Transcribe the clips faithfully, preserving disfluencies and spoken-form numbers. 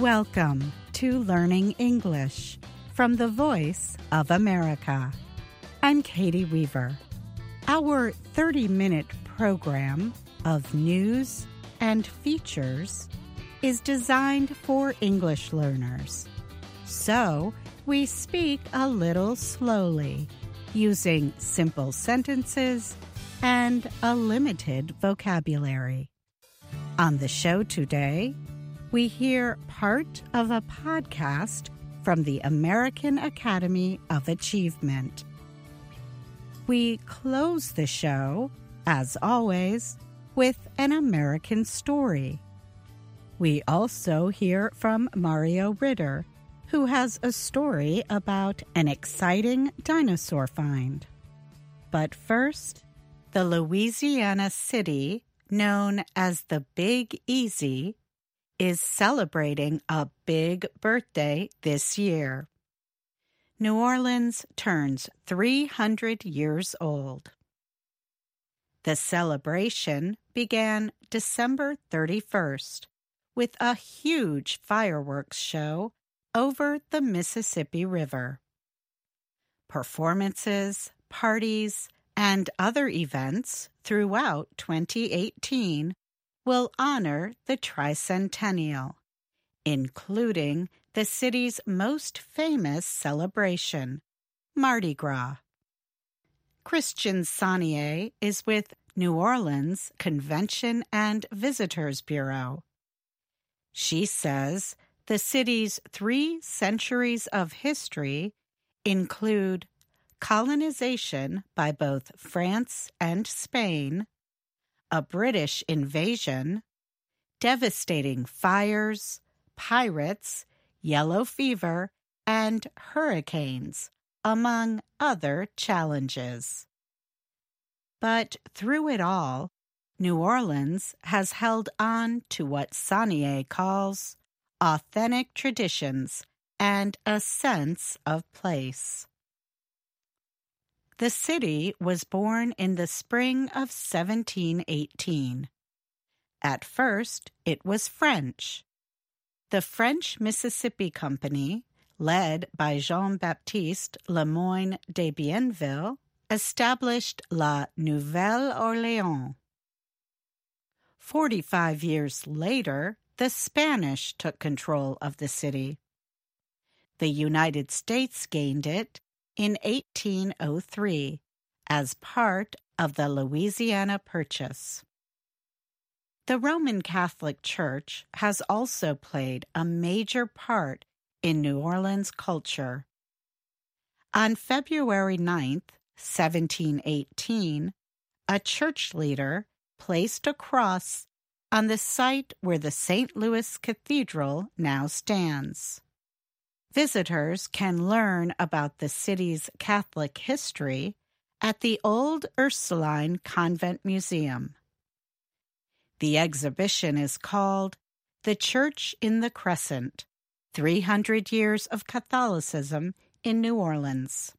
Welcome to Learning English from the Voice of America. I'm Katie Weaver. Our thirty-minute program of news and features is designed for English learners. So, we speak a little slowly, using simple sentences and a limited vocabulary. On the show today, we hear part of a podcast from the American Academy of Achievement. We close the show, as always, with an American story. We also hear from Mario Ritter, who has a story about an exciting dinosaur find. But first, the Louisiana city known as the Big Easy is celebrating a big birthday this year. New Orleans turns three hundred years old. The celebration began December thirty-first with a huge fireworks show over the Mississippi River. Performances, parties, and other events throughout twenty eighteen will honor the tricentennial, including the city's most famous celebration, Mardi Gras. Christian Saunier is with New Orleans Convention and Visitors Bureau. She says the city's three centuries of history include colonization by both France and Spain, a British invasion, devastating fires, pirates, yellow fever, and hurricanes, among other challenges. But through it all, New Orleans has held on to what Saunier calls authentic traditions and a sense of place. The city was born in the spring of seventeen eighteen. At first, it was French. The French Mississippi Company, led by Jean-Baptiste Le Moyne de Bienville, established La Nouvelle-Orléans. Forty-five years later, the Spanish took control of the city. The United States gained it in eighteen oh three as part of the Louisiana Purchase. The Roman Catholic Church has also played a major part in New Orleans culture. On February ninth, seventeen eighteen, a church leader placed a cross on the site where the Saint Louis Cathedral now stands. Visitors can learn about the city's Catholic history at the Old Ursuline Convent Museum. The exhibition is called The Church in the Crescent, three hundred Years of Catholicism in New Orleans.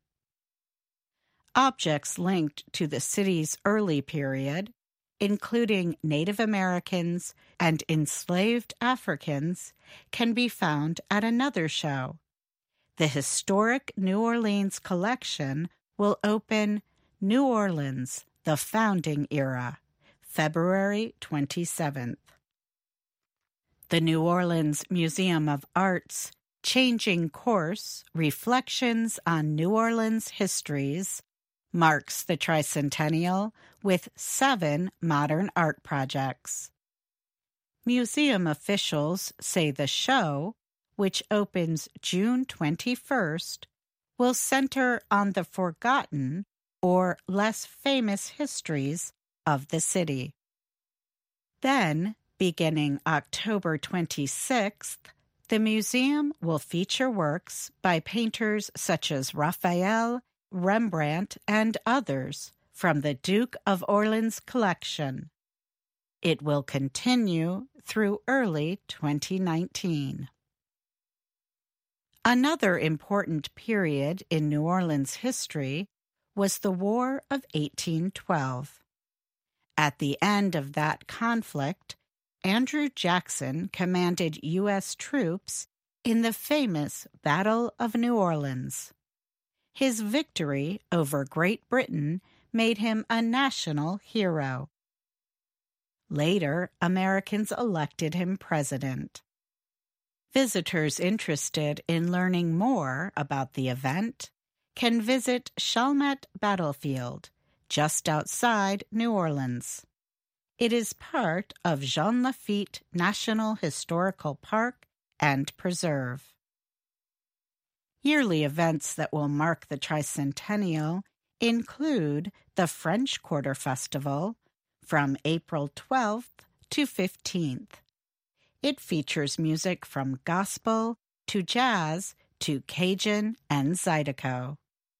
Objects linked to the city's early period, including Native Americans and enslaved Africans, can be found at another show. The Historic New Orleans Collection will open New Orleans, the Founding Era, February twenty-seventh. The New Orleans Museum of Art's Changing Course, Reflections on New Orleans Histories marks the tricentennial with seven modern art projects. Museum officials say the show, which opens June twenty-first, will center on the forgotten or less famous histories of the city. Then, beginning October twenty-sixth, the museum will feature works by painters such as Raphael, Rembrandt, and others from the Duke of Orleans collection. It will continue through early twenty nineteen. Another important period in New Orleans history was the War of eighteen twelve. At the end of that conflict, Andrew Jackson commanded U S troops in the famous Battle of New Orleans. His victory over Great Britain made him a national hero. Later, Americans elected him president. Visitors interested in learning more about the event can visit Chalmette Battlefield, just outside New Orleans. It is part of Jean Lafitte National Historical Park and Preserve. Yearly events that will mark the tricentennial include the French Quarter Festival from April twelfth to fifteenth. It features music from gospel to jazz to Cajun and Zydeco.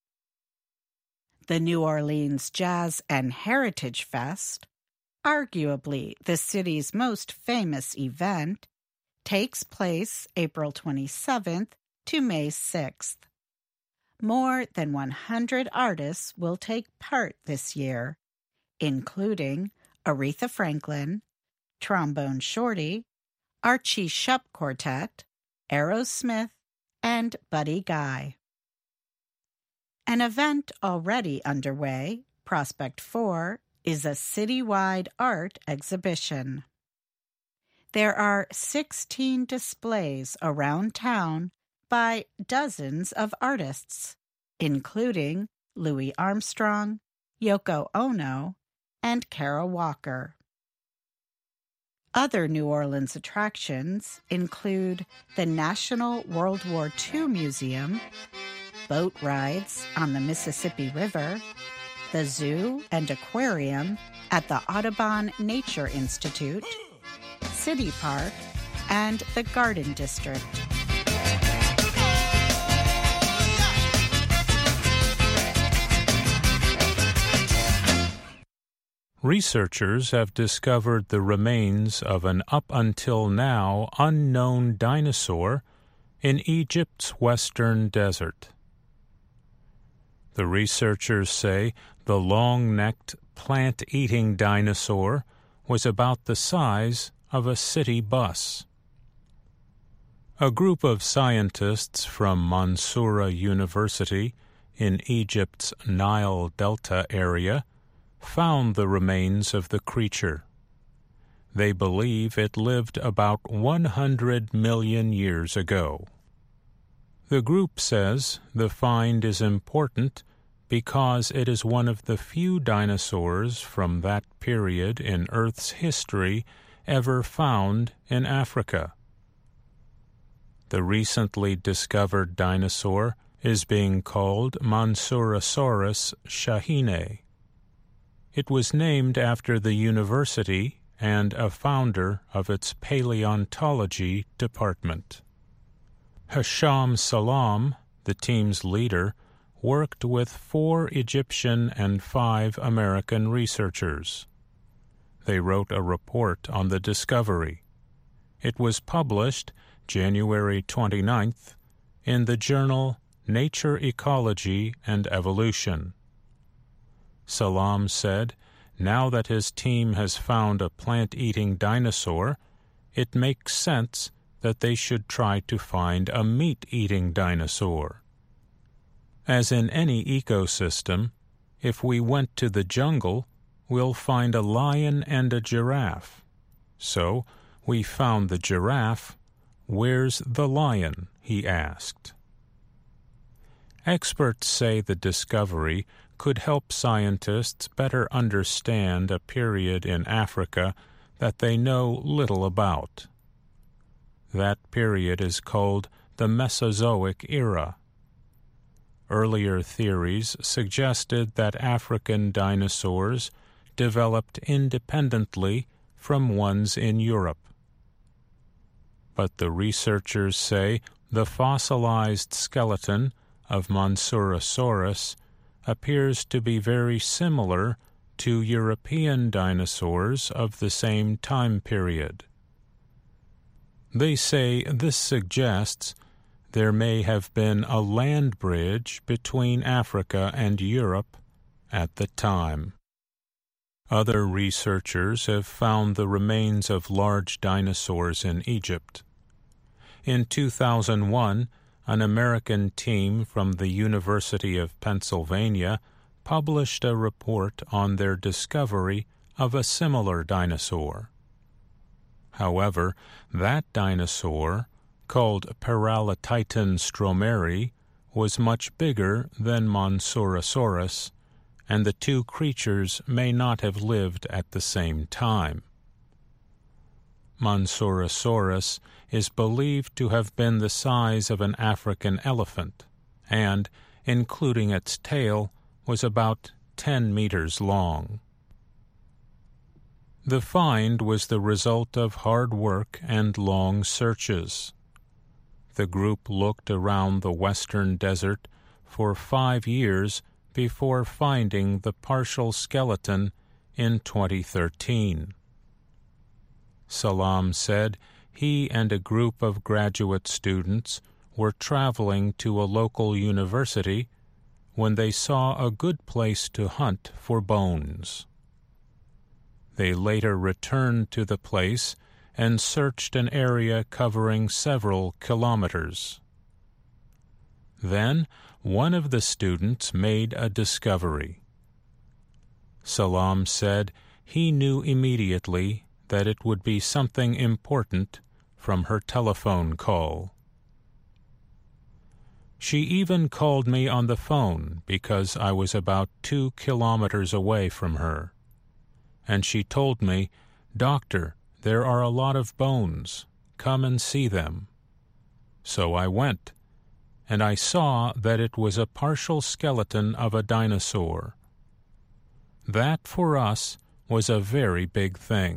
The New Orleans Jazz and Heritage Fest, arguably the city's most famous event, takes place April twenty-seventh to May sixth. More than one hundred artists will take part this year, including Aretha Franklin, Trombone Shorty, Archie Shepp Quartet, Aerosmith, and Buddy Guy. An event already underway, Prospect Four, is a citywide art exhibition. There are sixteen displays around town by dozens of artists, including Louis Armstrong, Yoko Ono, and Kara Walker. Other New Orleans attractions include the National World War Two Museum, boat rides on the Mississippi River, the zoo and aquarium at the Audubon Nature Institute, City Park, and the Garden District. Researchers have discovered the remains of an up until now unknown dinosaur in Egypt's western desert. The researchers say the long-necked, plant-eating dinosaur was about the size of a city bus. A group of scientists from Mansoura University in Egypt's Nile Delta area found the remains of the creature. They believe it lived about one hundred million years ago. The group says the find is important because it is one of the few dinosaurs from that period in Earth's history ever found in Africa. The recently discovered dinosaur is being called Mansourasaurus shahine. It was named after the university and a founder of its paleontology department. Hisham Salam, the team's leader, worked with four Egyptian and five American researchers. They wrote a report on the discovery. It was published January twenty-ninth in the journal Nature, Ecology, and Evolution. Salam said, now that his team has found a plant-eating dinosaur, it makes sense that they should try to find a meat-eating dinosaur. As in any ecosystem, if we went to the jungle, we'll find a lion and a giraffe. So, we found the giraffe. Where's the lion? He asked. Experts say the discovery could help scientists better understand a period in Africa that they know little about. That period is called the Mesozoic era. Earlier theories suggested that African dinosaurs developed independently from ones in Europe. But the researchers say the fossilized skeleton of Mansourasaurus appears to be very similar to European dinosaurs of the same time period. They say this suggests there may have been a land bridge between Africa and Europe at the time. Other researchers have found the remains of large dinosaurs in Egypt. In two thousand one, an American team from the University of Pennsylvania published a report on their discovery of a similar dinosaur. However, that dinosaur, called Paralititan stromeri, was much bigger than Monsorosaurus, and the two creatures may not have lived at the same time. Monsorosaurus is believed to have been the size of an African elephant, and, including its tail, was about ten meters long. The find was the result of hard work and long searches. The group looked around the western desert for five years before finding the partial skeleton in twenty thirteen. Salam said he and a group of graduate students were traveling to a local university when they saw a good place to hunt for bones. They later returned to the place and searched an area covering several kilometers. Then one of the students made a discovery. Salam said he knew immediately that it would be something important from her telephone call. She even called me on the phone because I was about two kilometers away from her. And she told me, "Doctor, there are a lot of bones. Come and see them." So I went, and I saw that it was a partial skeleton of a dinosaur. That, for us, was a very big thing.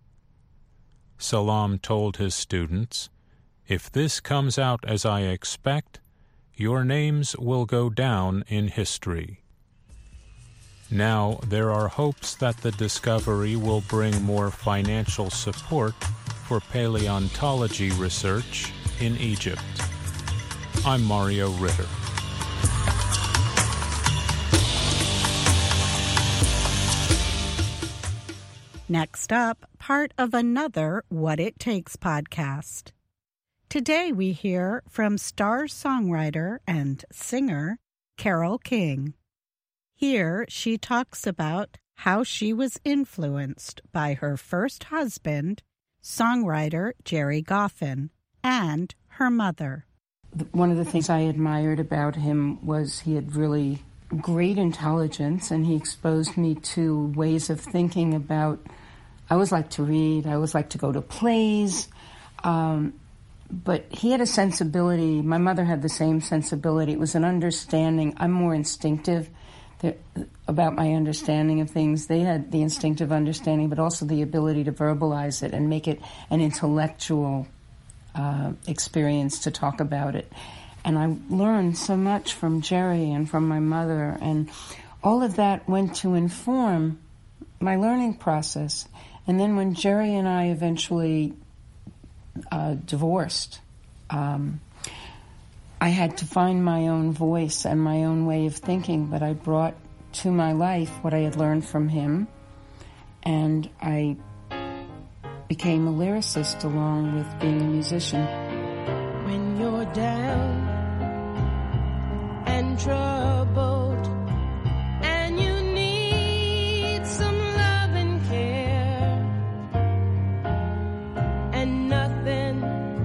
Salam told his students, "If this comes out as I expect, your names will go down in history." Now there are hopes that the discovery will bring more financial support for paleontology research in Egypt. I'm Mario Ritter. Next up, part of another What It Takes podcast. Today we hear from star songwriter and singer Carole King. Here she talks about how she was influenced by her first husband, songwriter Gerry Goffin, and her mother. One of the things I admired about him was he had really great intelligence, and he exposed me to ways of thinking about, I always like to read, I always like to go to plays, um, but he had a sensibility. My mother had the same sensibility. It was an understanding. I'm more instinctive about my understanding of things. They had the instinctive understanding, but also the ability to verbalize it and make it an intellectual uh, experience to talk about it. And I learned so much from Gerry and from my mother, and all of that went to inform my learning process. And then when Gerry and I eventually uh, divorced, um, I had to find my own voice and my own way of thinking, but I brought to my life what I had learned from him, and I became a lyricist along with being a musician. When you're down and troubled and you need some love and care, and nothing,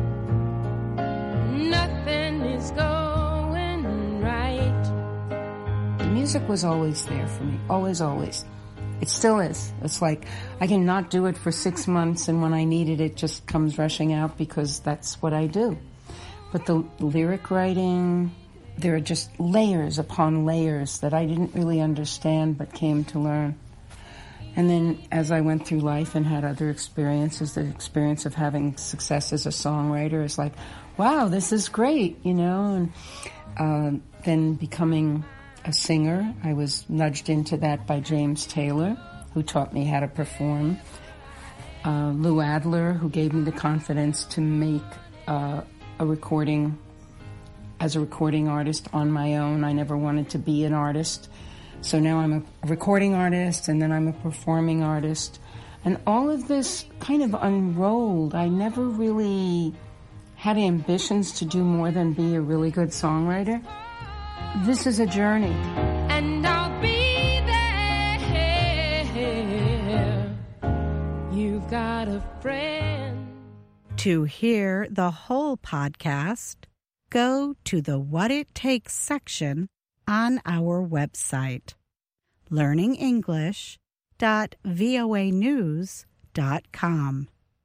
nothing is going right. The music was always there for me, always, always. It still is. It's like I can not do it for six months, and when I need it, it just comes rushing out because that's what I do. But the lyric writing, there are just layers upon layers that I didn't really understand but came to learn. And then as I went through life and had other experiences, the experience of having success as a songwriter is like, wow, this is great, you know. And uh, then becoming a singer, I was nudged into that by James Taylor, who taught me how to perform. Uh, Lou Adler, who gave me the confidence to make uh, a recording as a recording artist on my own. I never wanted to be an artist, So now I'm a recording artist, and then I'm a performing artist. And all of this kind of unrolled. I never really had ambitions to do more than be a really good songwriter. This is a journey. And I'll be there. You've got a friend. To hear the whole podcast, go to the What It Takes section on our website, learning english dot voa news dot com.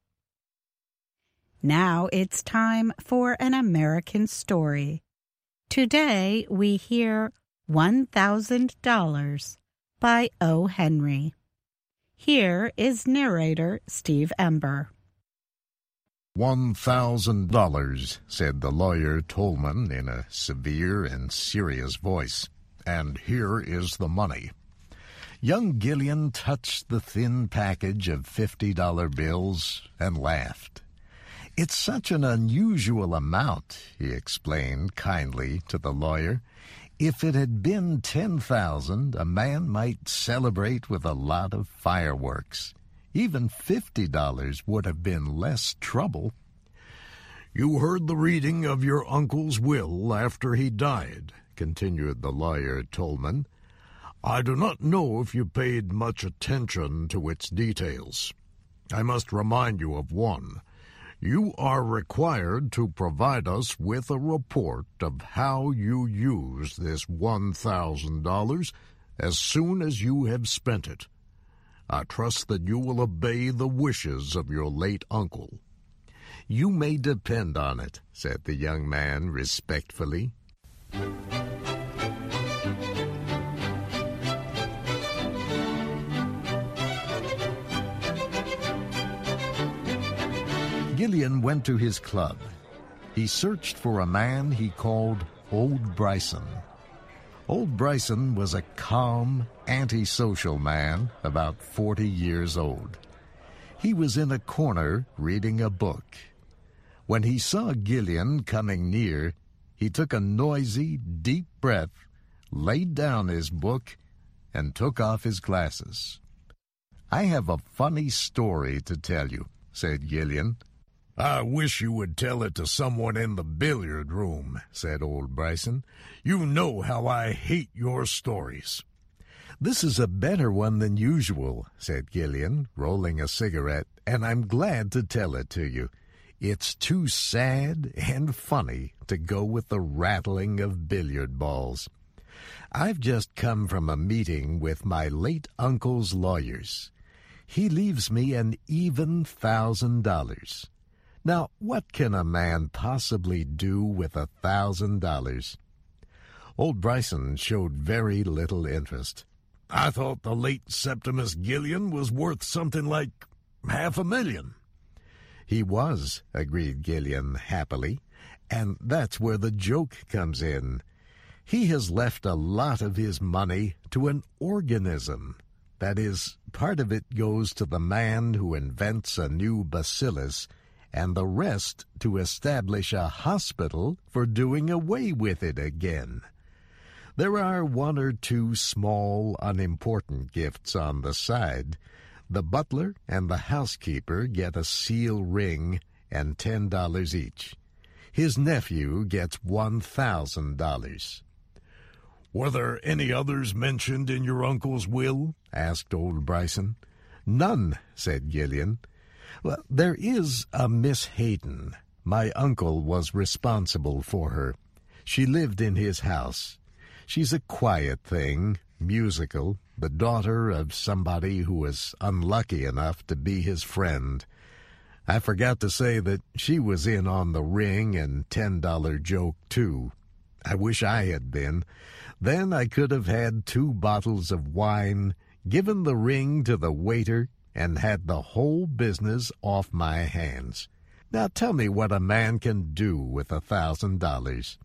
Now it's time for an American story. Today we hear one thousand dollars by O. Henry. Here is narrator Steve Ember. One thousand dollars, said the lawyer Tolman in a severe and serious voice. And here is the money. Young Gillian touched the thin package of fifty-dollar bills and laughed. It's such an unusual amount, he explained kindly to the lawyer. If it had been ten thousand, a man might celebrate with a lot of fireworks. Even fifty dollars would have been less trouble. You heard the reading of your uncle's will after he died, continued the lawyer Tolman. I do not know if you paid much attention to its details. I must remind you of one. You are required to provide us with a report of how you use this one thousand dollars as soon as you have spent it. I trust that you will obey the wishes of your late uncle. You may depend on it, said the young man respectfully. Gillian went to his club. He searched for a man he called Old Bryson. Old Bryson was a calm, antisocial man about forty years old. He was in a corner reading a book. When he saw Gillian coming near, he took a noisy, deep breath, laid down his book, and took off his glasses. I have a funny story to tell you, said Gillian. I wish you would tell it to someone in the billiard room, said Old Bryson. You know how I hate your stories. This is a better one than usual, said Gillian, rolling a cigarette, and I'm glad to tell it to you. It's too sad and funny to go with the rattling of billiard balls. I've just come from a meeting with my late uncle's lawyers. He leaves me an even thousand dollars. Now, what can a man possibly do with a thousand dollars? Old Bryson showed very little interest. I thought the late Septimus Gillian was worth something like half a million. He was, agreed Gillian happily, and that's where the joke comes in. He has left a lot of his money to an organism. That is, part of it goes to the man who invents a new bacillus, and the rest to establish a hospital for doing away with it again. There are one or two small, unimportant gifts on the side. The butler and the housekeeper get a seal ring and ten dollars each. His nephew gets one thousand dollars. Were there any others mentioned in your uncle's will? Asked Old Bryson. None, said Gillian. Well, there is a Miss Hayden. My uncle was responsible for her. She lived in his house. She's a quiet thing, musical, the daughter of somebody who was unlucky enough to be his friend. I forgot to say that she was in on the ring and ten-dollar joke, too. I wish I had been. Then I could have had two bottles of wine, given the ring to the waiter, and had the whole business off my hands. Now tell me what a man can do with a thousand dollars.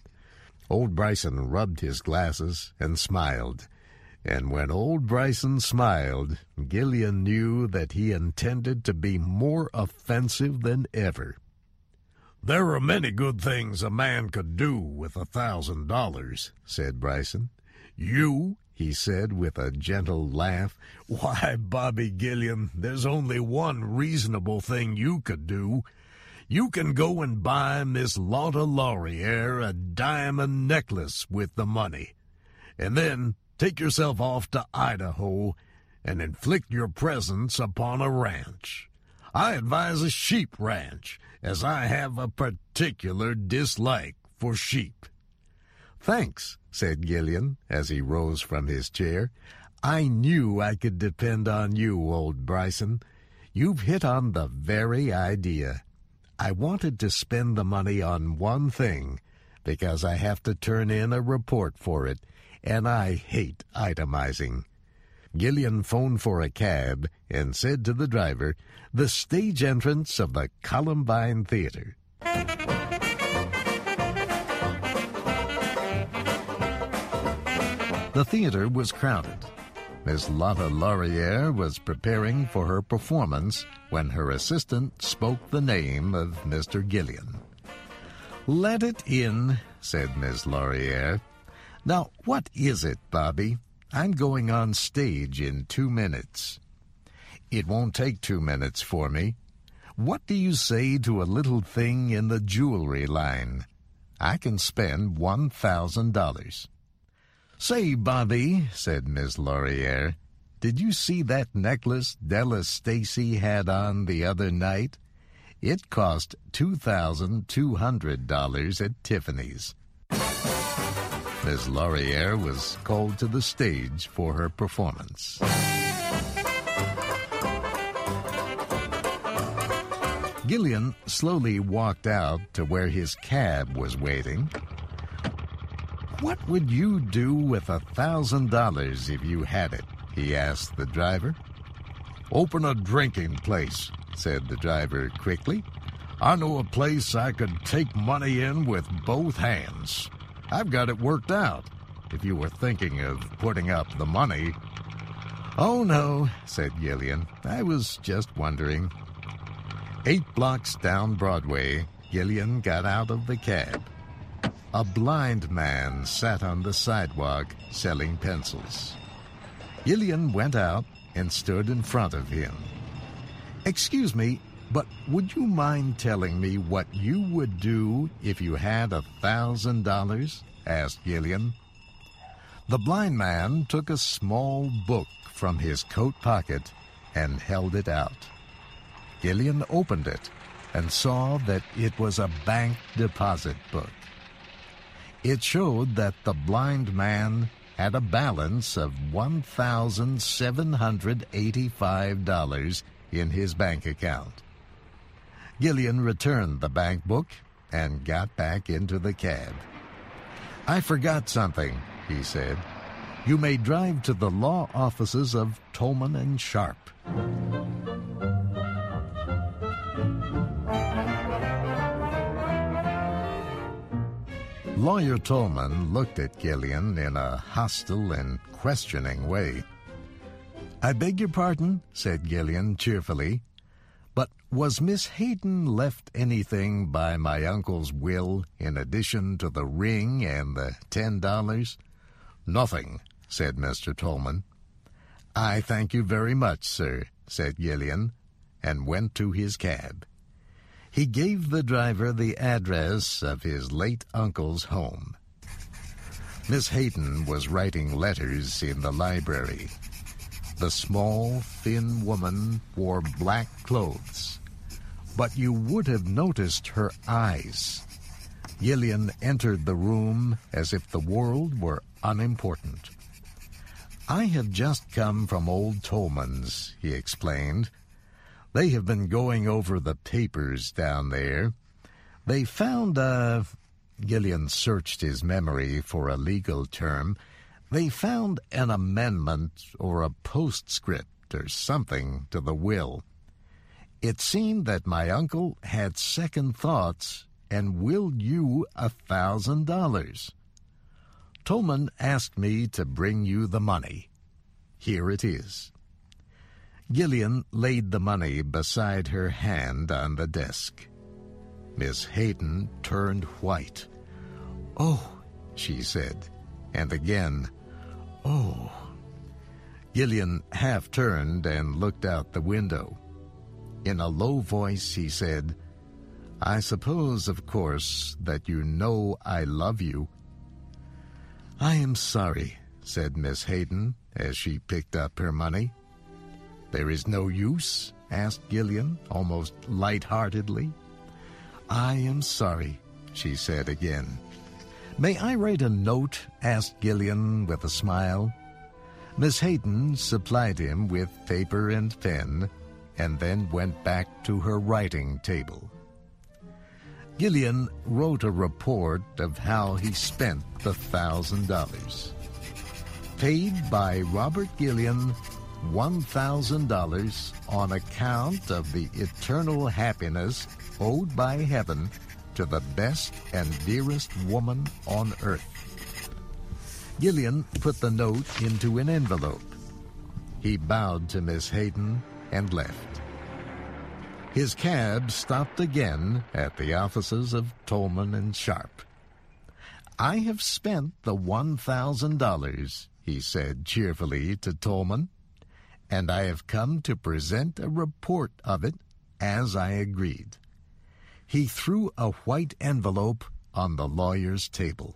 Old Bryson rubbed his glasses and smiled. And when Old Bryson smiled, Gillian knew that he intended to be more offensive than ever. There are many good things a man could do with a thousand dollars, said Bryson. You he said with a gentle laugh. "Why, Bobby Gillian, there's only one reasonable thing you could do. You can go and buy Miss Lotta Laurier a diamond necklace with the money, and then take yourself off to Idaho and inflict your presence upon a ranch. I advise a sheep ranch, as I have a particular dislike for sheep." "Thanks," said Gillian as he rose from his chair. "I knew I could depend on you, old Bryson. You've hit on the very idea. I wanted to spend the money on one thing, because I have to turn in a report for it, and I hate itemizing." Gillian phoned for a cab and said to the driver, "The stage entrance of the Columbine Theater." The theater was crowded. Miss Lotta Laurier was preparing for her performance when her assistant spoke the name of Mister Gillian. "Let it in," said Miss Laurier. "Now, what is it, Bobby? I'm going on stage in two minutes." "It won't take two minutes for me. What do you say to a little thing in the jewelry line? I can spend one thousand dollars. "Say, Bobby," said Miss Laurier, "did you see that necklace Della Stacy had on the other night? It cost two thousand two hundred dollars at Tiffany's." Miss Laurier was called to the stage for her performance. Gillian slowly walked out to where his cab was waiting. "What would you do with a thousand dollars if you had it?" he asked the driver. "Open a drinking place," said the driver quickly. "I know a place I could take money in with both hands. I've got it worked out, if you were thinking of putting up the money." "Oh, no," said Gillian. "I was just wondering." Eight blocks down Broadway, Gillian got out of the cab. A blind man sat on the sidewalk selling pencils. Gillian went out and stood in front of him. "Excuse me, but would you mind telling me what you would do if you had a thousand dollars?" asked Gillian. The blind man took a small book from his coat pocket and held it out. Gillian opened it and saw that it was a bank deposit book. It showed that the blind man had a balance of one thousand seven hundred eighty-five dollars in his bank account. Gillian returned the bank book and got back into the cab. "I forgot something," he said. "You may drive to the law offices of Tolman and Sharp." Lawyer Tolman looked at Gillian in a hostile and questioning way. "I beg your pardon," said Gillian cheerfully, "but was Miss Hayden left anything by my uncle's will in addition to the ring and the ten dollars? "Nothing," said Mister Tolman. "I thank you very much, sir," said Gillian, and went to his cab. He gave the driver the address of his late uncle's home. Miss Hayden was writing letters in the library. The small, thin woman wore black clothes, but you would have noticed her eyes. Gillian entered the room as if the world were unimportant. "I have just come from old Tolman's," he explained. "They have been going over the papers down there. They found a..." Gillian searched his memory for a legal term. "They found an amendment or a postscript or something to the will. It seemed that my uncle had second thoughts and willed you a thousand dollars. Tolman asked me to bring you the money. Here it is." Gillian laid the money beside her hand on the desk. Miss Hayden turned white. "Oh," she said, and again, Oh. Gillian half turned and looked out the window. In a low voice, he said, "I suppose, of course, that you know I love you." "I am sorry," said Miss Hayden as she picked up her money. "There is no use?" asked Gillian, almost light-heartedly. "I am sorry," she said again. "May I write a note?" asked Gillian with a smile. Miss Hayden supplied him with paper and pen, and then went back to her writing table. Gillian wrote a report of how he spent the thousand dollars. Paid by Robert Gillian one thousand dollars on account of the eternal happiness owed by heaven to the best and dearest woman on earth. Gillian put the note into an envelope. He bowed to Miss Hayden and left. His cab stopped again at the offices of Tolman and Sharp. "I have spent the one thousand dollars, he said cheerfully to Tolman, "and I have come to present a report of it as I agreed." He threw a white envelope on the lawyer's table.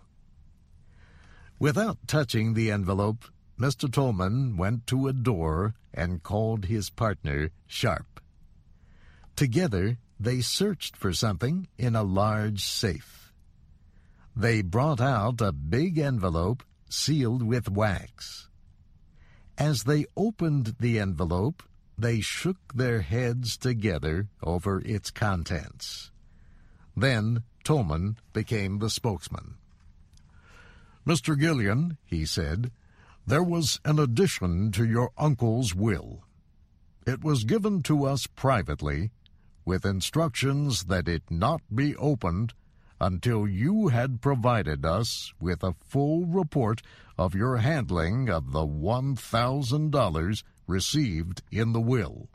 Without touching the envelope, Mister Tolman went to a door and called his partner, Sharp. Together, they searched for something in a large safe. They brought out a big envelope sealed with wax. As they opened the envelope, they shook their heads together over its contents. Then Tolman became the spokesman. "Mister Gillian," he said, "there was an addition to your uncle's will. It was given to us privately, with instructions that it not be opened until you had provided us with a full report of your handling of the one thousand dollars received in the will.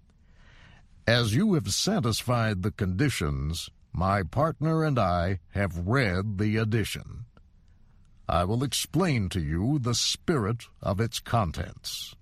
As you have satisfied the conditions, my partner and I have read the addition. I will explain to you the spirit of its contents.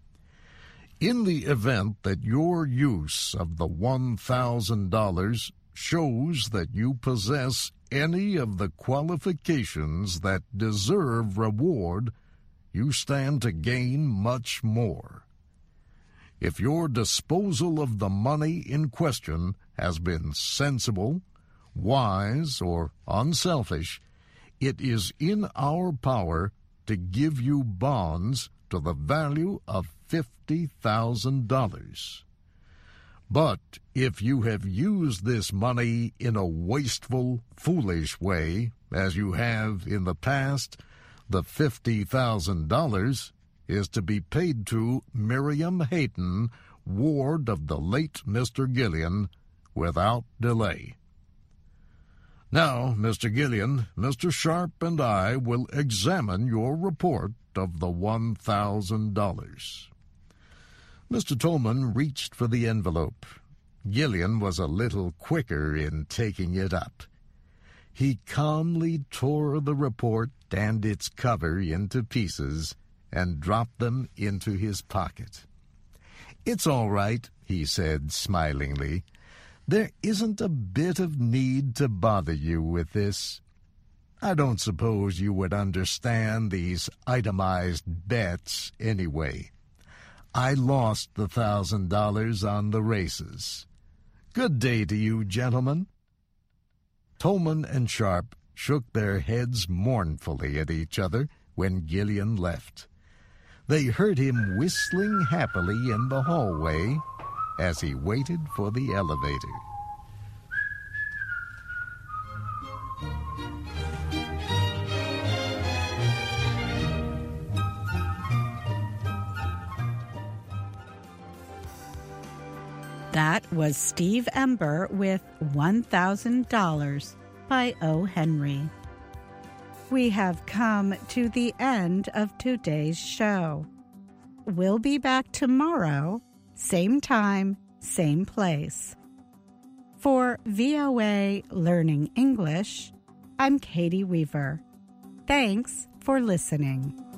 In the event that your use of the one thousand dollars shows that you possess any of the qualifications that deserve reward, you stand to gain much more. If your disposal of the money in question has been sensible, wise, or unselfish, it is in our power to give you bonds to the value of fifty thousand dollars. But if you have used this money in a wasteful, foolish way, as you have in the past, the fifty thousand dollars is to be paid to Miriam Hayden, ward of the late Mister Gillian, without delay. Now, Mister Gillian, Mister Sharp and I will examine your report of the one thousand dollars. Mister Tolman reached for the envelope. Gillian was a little quicker in taking it up. He calmly tore the report and its cover into pieces and dropped them into his pocket. "It's all right," he said smilingly. "There isn't a bit of need to bother you with this. I don't suppose you would understand these itemized bets anyway. I lost the thousand dollars on the races. Good day to you, gentlemen." Tolman and Sharp shook their heads mournfully at each other when Gillian left. They heard him whistling happily in the hallway as he waited for the elevator. That was Steve Ember with one thousand dollars by O. Henry. We have come to the end of today's show. We'll be back tomorrow, same time, same place. For V O A Learning English, I'm Katie Weaver. Thanks for listening.